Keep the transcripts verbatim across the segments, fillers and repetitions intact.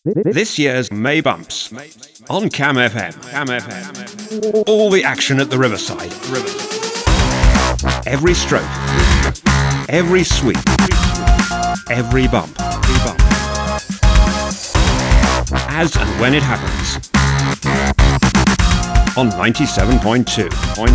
This year's May Bumps on Cam F M. Cam F M. All the action at the Riverside. Every stroke, every sweep, every bump, as and when it happens. On ninety-seven point two.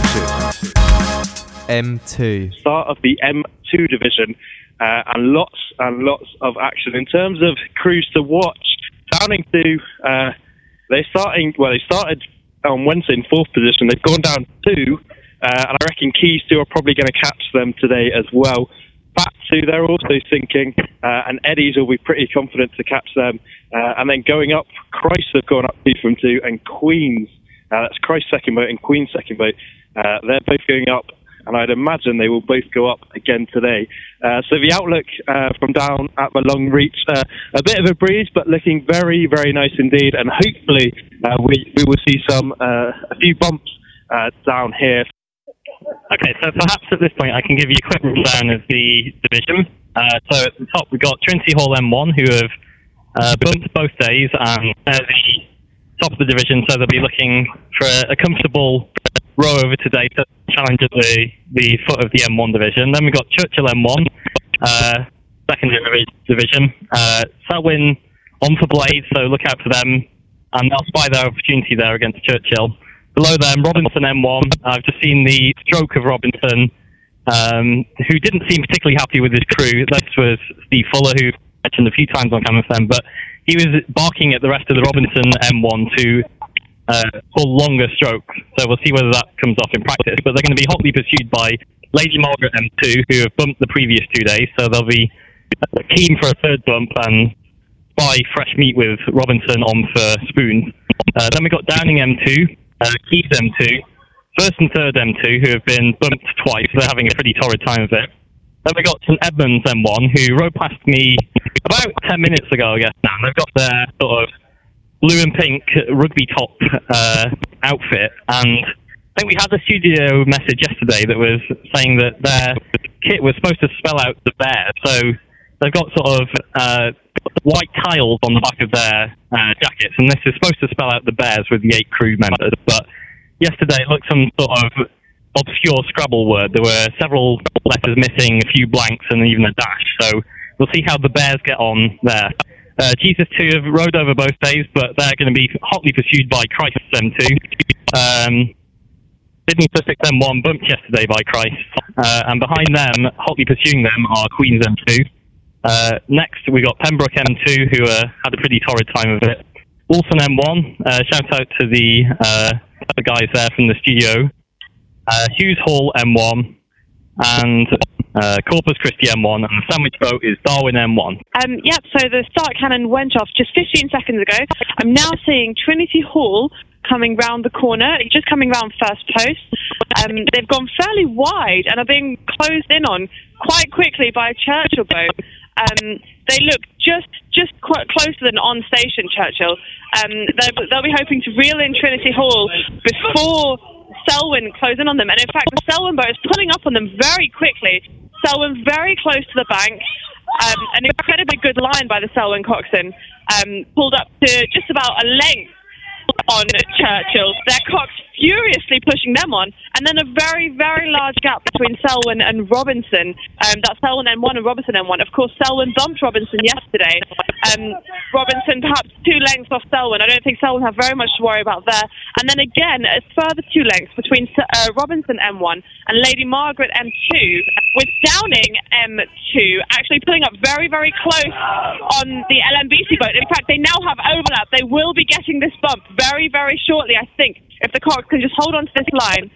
M two. Start of the M two division, uh, and lots and lots of action in terms of crews to watch. Downing two, uh, they're starting, well, they started on Wednesday in fourth position. They've gone down two, uh, and I reckon Keys two are probably going to catch them today as well. Back two, they're also sinking, uh, and Eddies will be pretty confident to catch them. Uh, and then going up, Christ have gone up two from two, and Queens, uh, that's Christ's second boat and Queen's second boat, uh, they're both going up. And I'd imagine they will both go up again today. Uh, so the outlook uh, from down at the Long Reach, uh, a bit of a breeze, but looking very, very nice indeed. And hopefully uh, we, we will see some uh, a few bumps uh, down here. Okay, so perhaps at this point I can give you a quick rundown of the division. Uh, so at the top we've got Trinity Hall M one, who have uh, bumped both days, and they're the top of the division, so they'll be looking for a, a comfortable row over today to challenge at the, the foot of the M one division. Then we've got Churchill M one, uh, second division. Uh, Selwyn on for Blade, so look out for them, and they'll spy their opportunity there against Churchill. Below them, Robinson M one. I've just seen the stroke of Robinson, um, who didn't seem particularly happy with his crew. This was Steve Fuller, who I mentioned a few times on Cam F M, but he was barking at the rest of the Robinson M one to Uh, pull longer strokes, so we'll see whether that comes off in practice. But they're going to be hotly pursued by Lady Margaret M two, who have bumped the previous two days, so they'll be keen for a third bump and spy fresh meat with Robinson on for spoons. Uh, then we've got Downing M two, uh, Keith M two, first and third M two, who have been bumped twice, so they're having a pretty torrid time of it. Then we've got St Edmunds M one, who rode past me about ten minutes ago, I guess now. They've got their sort of blue and pink rugby top uh, outfit, and I think we had a studio message yesterday that was saying that their kit was supposed to spell out the bear, so they've got sort of uh, white tiles on the back of their uh, jackets, and this is supposed to spell out the bears with the eight crew members, but yesterday it looked some sort of obscure Scrabble word. There were several letters missing, a few blanks, and even a dash, so we'll see how the bears get on there. Uh, Jesus two have rode over both days, but they're going to be hotly pursued by Christ M two. Um, Sydney Sussex M one bumped yesterday by Christ, uh, and behind them, hotly pursuing them, are Queen's M two. Uh, next, we got Pembroke M two, who uh, had a pretty torrid time of it. Wilson M one, uh, shout out to the, uh, the guys there from the studio. Uh, Hughes Hall M one, and Uh, Corpus Christi M one, and the sandwich boat is Darwin M one. Um, yep, so the start cannon went off just fifteen seconds ago. I'm now seeing Trinity Hall coming round the corner, just coming round first post. Um, they've gone fairly wide and are being closed in on quite quickly by a Churchill boat. Um, they look just just quite closer than on station Churchill. Um, they'll, they'll be hoping to reel in Trinity Hall before Selwyn close in on them, and in fact the Selwyn boat is pulling up on them very quickly. Selwyn very close to the bank, um, an incredibly good line by the Selwyn coxswain, um, pulled up to just about a length on Churchill. Their cocks furiously pushing them on, and then a very, very large gap between Selwyn and Robinson. Um, that's Selwyn M one and Robinson M one. Of course, Selwyn bumped Robinson yesterday. Um, Robinson perhaps two lengths off Selwyn. I don't think Selwyn have very much to worry about there. And then again, a further two lengths between uh, Robinson M one and Lady Margaret M two, with Downing M two actually pulling up very, very close on the L M B C boat. In fact, they now have overlap. They will be getting this bump very, very shortly, I think, if the Cox can just hold on to this line.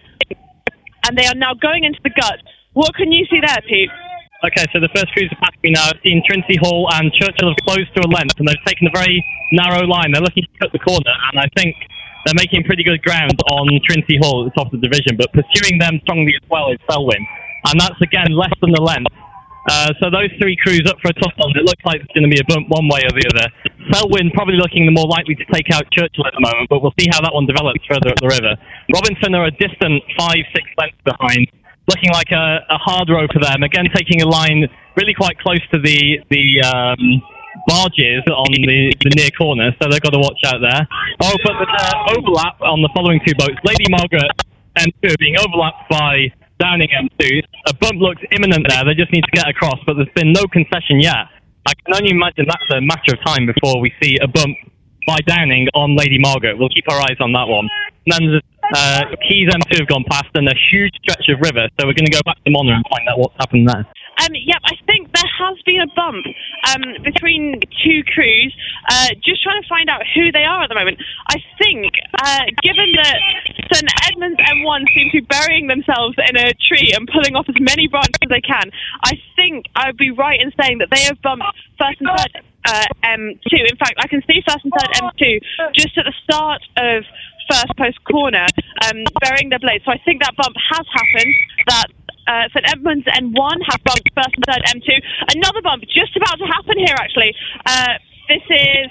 And they are now going into the gut. What can you see there, Pete? Okay, so the first crews are past me now. I've seen Trinity Hall and Churchill have closed to a length, and they've taken a very narrow line. They're looking to cut the corner, and I think they're making pretty good ground on Trinity Hall at the top of the division, but pursuing them strongly as well is Selwyn. And that's, again, less than the length. Uh, so those three crews up for a tussle. It looks like it's going to be a bump one way or the other. Selwyn probably looking the more likely to take out Churchill at the moment, but we'll see how that one develops further up the river. Robinson are a distant five, six lengths behind, looking like a, a hard row for them. Again, taking a line really quite close to the the um, barges on the, the near corner, so they've got to watch out there. Oh, but the uh, overlap on the following two boats, Lady Margaret M two being overlapped by Downing M two. A bump looks imminent there. They just need to get across, but there's been no concession yet. I can only imagine that's a matter of time before we see a bump by Downing on Lady Margaret. We'll keep our eyes on that one. And then there's uh, Keys M two have gone past and a huge stretch of river, so we're going to go back to Monaghan and find out what's happened there. Um, yep, I think there has been a bump um, between two crews, uh, just trying to find out who they are at the moment. I think, uh, given that Saint Edmunds M one seem to be burying themselves in a tree and pulling off as many branches as they can, I think I'd be right in saying that they have bumped first and third uh, M two. In fact, I can see first and third M two just at the start of first post corner, um, burying their blades. So I think that bump has happened, that Uh, Saint Edmunds M one have bumped first and third M two. Another bump just about to happen here, actually. Uh, this is,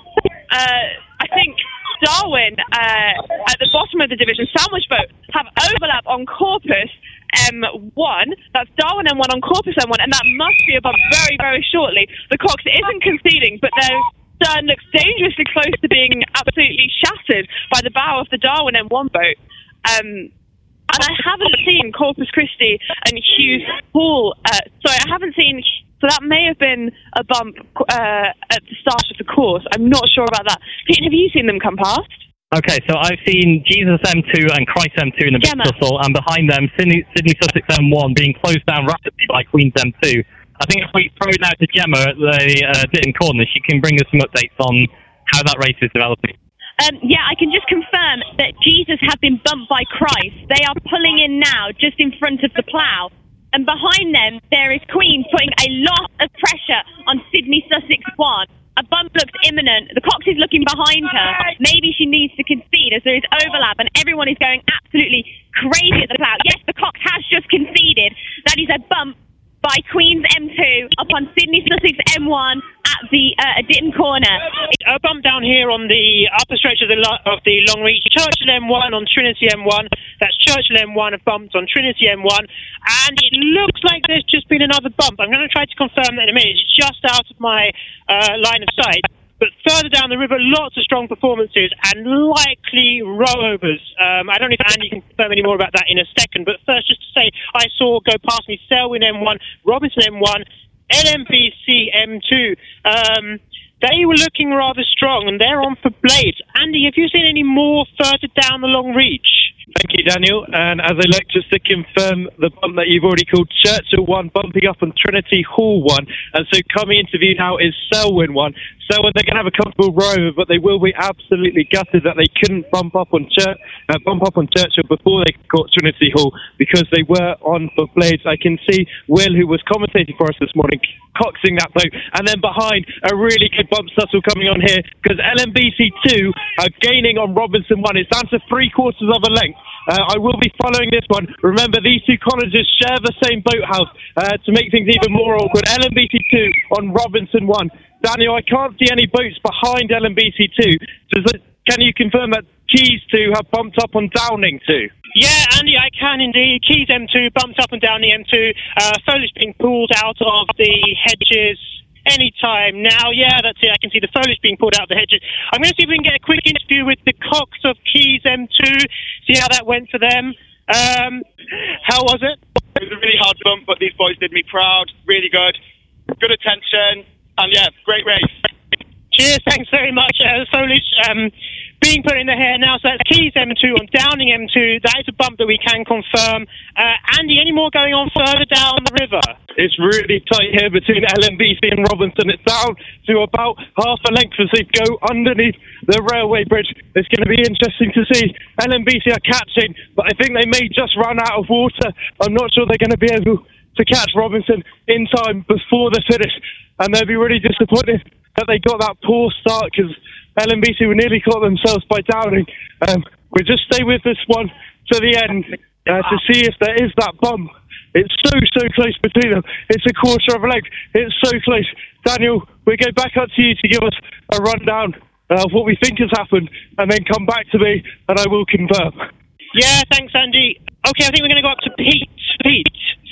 uh, I think, Darwin uh, at the bottom of the division. Sandwich boat have overlap on Corpus M one. That's Darwin M one on Corpus M one, and that must be a bump very, very shortly. The Cox isn't conceding, but their stern looks dangerously close to being absolutely shattered by the bow of the Darwin M one boat. Um... And I haven't seen Corpus Christi and Hughes Hall. Uh, sorry, I haven't seen. So that may have been a bump uh, at the start of the course. I'm not sure about that. Pete, have you seen them come past? Okay, so I've seen Jesus M two and Christ M two in a big tussle, and behind them, Sydney, Sydney Sussex M one being closed down rapidly by Queen's M two. I think if we throw it now to Gemma at the uh, Ditton Corner, she can bring us some updates on how that race is developing. Um, yeah, I can just confirm that Jesus have been bumped by Christ. They are pulling in now, just in front of the plough. And behind them, there is Queen putting a lot of pressure on Sydney Sussex one. A bump looks imminent. The Cox is looking behind her. Maybe she needs to concede as there is overlap and everyone is going absolutely crazy at the plough. Yes, the Cox has just conceded. That is a bump by Queen's M two upon Sydney Sussex M one at the uh, Ditton Corner. A bump down here on the upper stretch of the lo- of the long reach. Churchill M one on Trinity M one. That's Churchill M one have bumped on Trinity M one. And it looks like there's just been another bump. I'm going to try to confirm that in a minute. It's just out of my uh, line of sight. But further down the river, lots of strong performances and likely rollovers. Um, I don't know if Andy can confirm any more about that in a second. But first, just to say, I saw go past me Selwyn M one, Robinson M one, L M B C M two. Um, they were looking rather strong, and they're on for blades. Andy, have you seen any more further down the long reach? Thank you, Daniel. And as I look, just to confirm the bump that you've already called, Churchill one bumping up on Trinity Hall one. And so coming into view now is Selwyn one. Selwyn, they're going to have a comfortable row, but they will be absolutely gutted that they couldn't bump up on Chur- uh, bump up on Churchill before they caught Trinity Hall, because they were on for blades. I can see Will, who was commentating for us this morning, coxing that boat. And then behind, a really good bump tussle coming on here, because L M B C two are gaining on Robinson one. It's down to three quarters of a length. Uh, I will be following this one. Remember, these two colleges share the same boathouse uh, to make things even more awkward. L M B C two on Robinson one. Daniel, I can't see any boats behind L M B C two. Does it, can you confirm that Keys two have bumped up on Downing two? Yeah, Andy, I can indeed. Keys M two bumped up and down the M two. Uh, foliage being pulled out of the hedges any time now. Yeah, that's it. I can see the foliage being pulled out of the hedges. I'm going to see if we can get a quick interview with the Cox of Keys M two, see how that went for them. Um, how was it? It was a really hard bump, but these boys did me proud. Really good. Good attention. And yeah, great race. Cheers, thanks very much. Uh, foliage um, being put in the hair now, so that's Keys M two on Downing M two. That is a bump that we can confirm. Uh, Andy, any more going on further down the river? It's really tight here between L M B C and Robinson. It's down to about half a length as they go underneath the railway bridge. It's going to be interesting to see. L M B C are catching, but I think they may just run out of water. I'm not sure they're going to be able to catch Robinson in time before the finish, and they'll be really disappointed that they got that poor start, because L M B C were nearly caught themselves by Downing. Um, we'll just stay with this one to the end uh, to see if there is that bump. It's so, so close between them. It's a quarter of a length. It's so close. Daniel, we'll go back up to you to give us a rundown of what we think has happened, and then come back to me and I will confirm. Yeah, thanks, Andy. Okay, I think we're going to go up to Pete. Pete,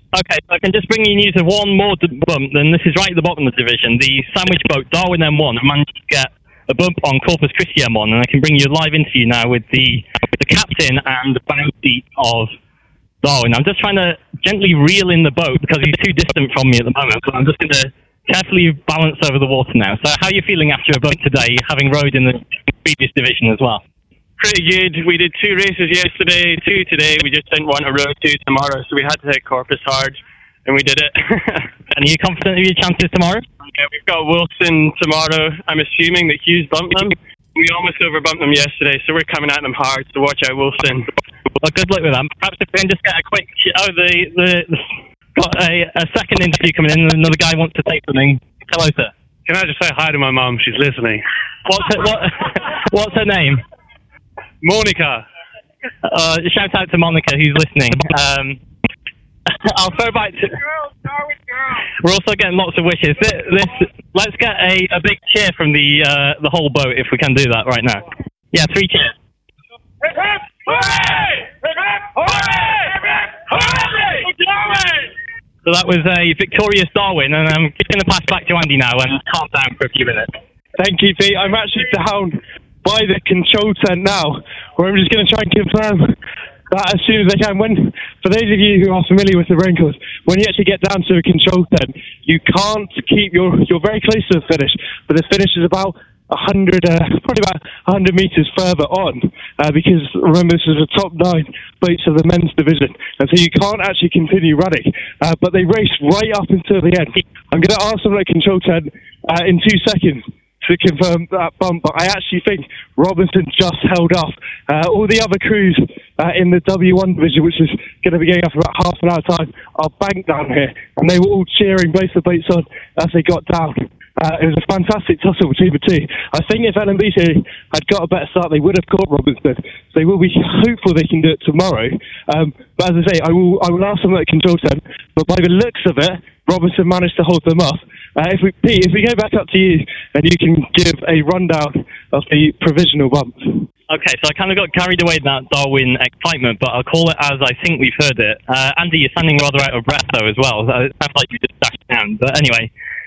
Okay, so I can just bring you news of one more d- bump, and this is right at the bottom of the division. The sandwich boat Darwin M one managed to get a bump on Corpus Christi M one, and I can bring you a live interview now with the the captain and the bow seat of Darwin. I'm just trying to gently reel in the boat because he's too distant from me at the moment, but I'm just going to carefully balance over the water now. So how are you feeling after a bump today, having rowed in the previous division as well? Pretty good. We did two races yesterday, two today. We just didn't want to row two tomorrow, so we had to hit Corpus hard, and we did it. And are you confident of your chances tomorrow? Yeah, we've got Wilson tomorrow. I'm assuming that Hughes bumped them. We almost overbumped them yesterday, so we're coming at them hard, so watch out, Wilson. Well, good luck with that. Perhaps if we can just get a quick... Oh, the... the, the got a, a second interview coming in, and another guy wants to say something. Hello, sir. Can I just say hi to my mum? She's listening. What's her, what, what's her name? Monica. Uh, shout out to Monica, who's listening. Um, I'll throw back to... We're also getting lots of wishes. This, this let's get a, a big cheer from the uh, the whole boat if we can do that right now. Yeah, three cheers. So that was a victorious Darwin, and I'm just going to pass back to Andy now and calm down for a few minutes. Thank you, Pete. I'm actually down by the control tent now, where I'm just going to try and confirm that as soon as I can. When, for those of you who are familiar with the rain course, when you actually get down to a control tent, you can't keep your, you're very close to the finish, but the finish is about one hundred, uh, probably about one hundred metres further on, uh, because remember this is the top nine boats of the men's division, and so you can't actually continue running, uh, but they race right up until the end. I'm going to ask them at control tent uh, in two seconds to confirm that bump, but I actually think Robinson just held off. Uh, all the other crews uh, in the W one division, which is going to be going up for about half an hour time, are banked down here, and they were all cheering both the boats on as they got down. Uh, it was a fantastic tussle between the two. I think if L M B C had got a better start, they would have caught Robinson. So they will be hopeful they can do it tomorrow. Um, but as I say, I will I will ask them at control tent. But by the looks of it, Robinson managed to hold them off. Uh, if we, Pete, if we go back up to you and you can give a rundown of the provisional bumps. Okay, so I kind of got carried away in that Darwin excitement, but I'll call it as I think we've heard it. Uh, Andy, you're sounding rather out of breath though as well. It sounds like you just dashed down. But anyway.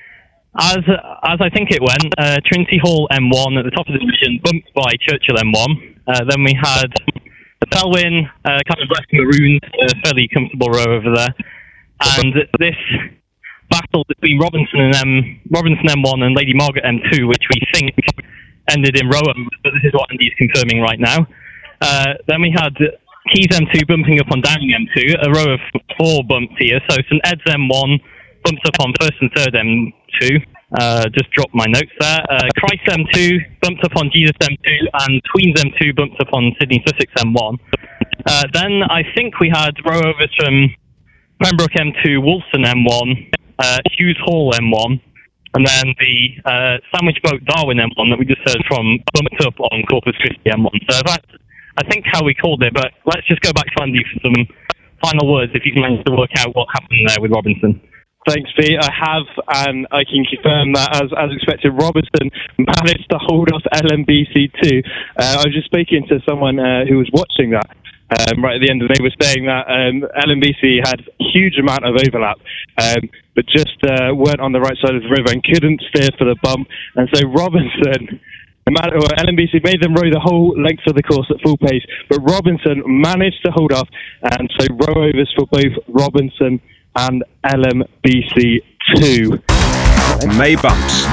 As as I think it went, uh, Trinity Hall M one at the top of the division, bumped by Churchill M one. Uh, then we had the Selwyn, uh, kind of West Maroons, a fairly comfortable row over there. And this battle between Robinson and M, Robinson M one and Lady Margaret M two, which we think ended in Rowham, but this is what Andy's confirming right now. Uh, then we had Keys M two bumping up on Downing M two, a row of four bumps here. So St Ed's M one bumps up on first and third M two. Uh, just dropped my notes there. Uh, Christ M two bumped up on Jesus M two, and Queens M two bumped up on Sydney Sussex M one. Uh, then I think we had rowovers from Pembroke M two, Wolfson M one, uh, Hughes Hall M one, and then the uh, sandwich boat Darwin M one that we just heard from bumped up on Corpus Christi M one. So that's, I think, how we called it, but let's just go back to Andy for some final words if you can manage to work out what happened there with Robinson. Thanks, Pete. I have, and I can confirm that, as as expected, Robinson managed to hold off L M B C too. Uh, I was just speaking to someone uh, who was watching that um, right at the end, and they were saying that um, L M B C had a huge amount of overlap, um, but just uh, weren't on the right side of the river and couldn't steer for the bump. And so Robinson, no matter what, L M B C made them row the whole length of the course at full pace, but Robinson managed to hold off, and so rowovers for both Robinson and L M B C two. May bumps.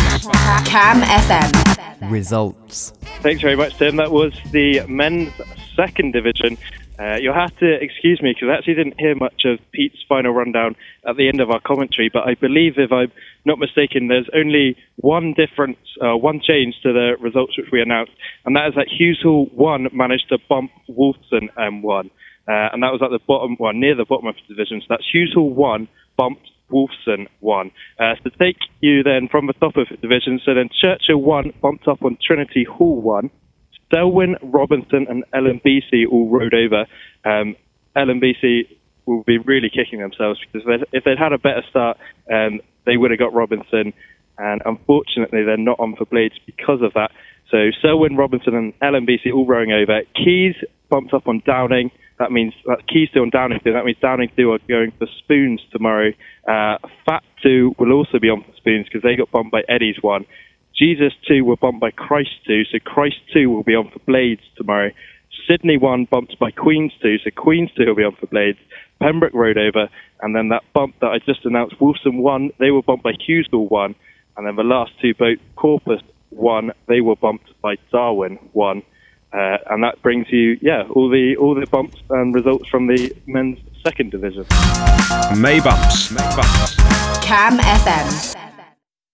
Cam F M. Results. Thanks very much, Tim. That was the men's second division. Uh, you'll have to excuse me because I actually didn't hear much of Pete's final rundown at the end of our commentary, but I believe, if I'm not mistaken, there's only one difference, uh, one change to the results which we announced, and that is that Hughes Hall one managed to bump Wolfson M one. Uh, and that was at the bottom, well, near the bottom of the division. So that's Hughes Hall one, bumped Wolfson one. Uh, so to take you then from the top of the division, so then Churchill one bumped up on Trinity Hall one. Selwyn, Robinson and L M B C all rode over. Um, L M B C will be really kicking themselves because if they'd had a better start, um, they would have got Robinson. And unfortunately, they're not on for blades because of that. So Selwyn, Robinson and L M B C all rowing over. Keys bumped up on Downing. that means that's Keystone and Downingtown. That means Downingtown are going for Spoons tomorrow. Uh, Fat two will also be on for Spoons because they got bumped by Eddie's one. Jesus two were bumped by Christ two, so Christ two will be on for Blades tomorrow. Sydney one bumped by Queens two, so Queens two will be on for Blades. Pembroke rode over, and then that bump that I just announced, Wolfson one, they were bumped by Hughesville one, and then the last two boats, Corpus one, they were bumped by Darwin one. Uh, and that brings you, yeah, all the all the bumps and results from the men's second division. May bumps. May bumps. Cam F M.